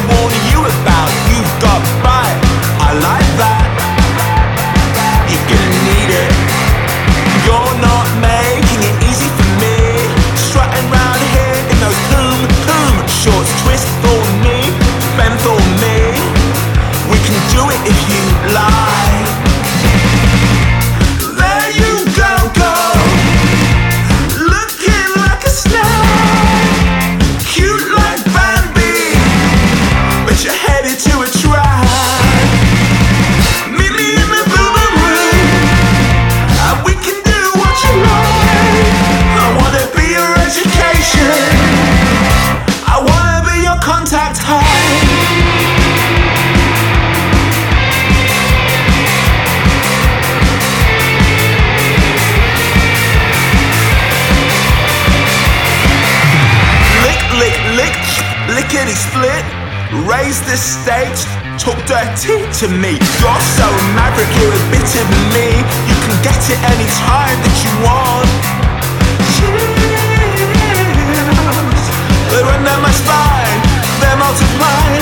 warn you about. You've got bite, I like that. You're gonna need it. You're not making it easy for me. Strutting round here in those poom shorts. Twist for me, bend for me. We can do it if you like. There you go, looking like a snack, cute like Bambi, but you're headed to a trap. Meet me in the boom room, and we can do what you like. I wanna be your education, I wanna be your contact high. Lickety split, raise the stakes, talk dirty to me. You're so maverick, you're a bit of me. You can get it any time that you want. Chills, they run down my spine, they're multiplying.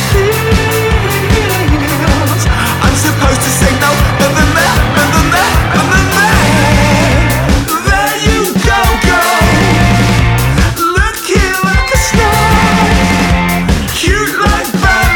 Feels, I'm supposed to say no, and then that, and then that, and then that. There you go, looking like a snack, cute like Bambi.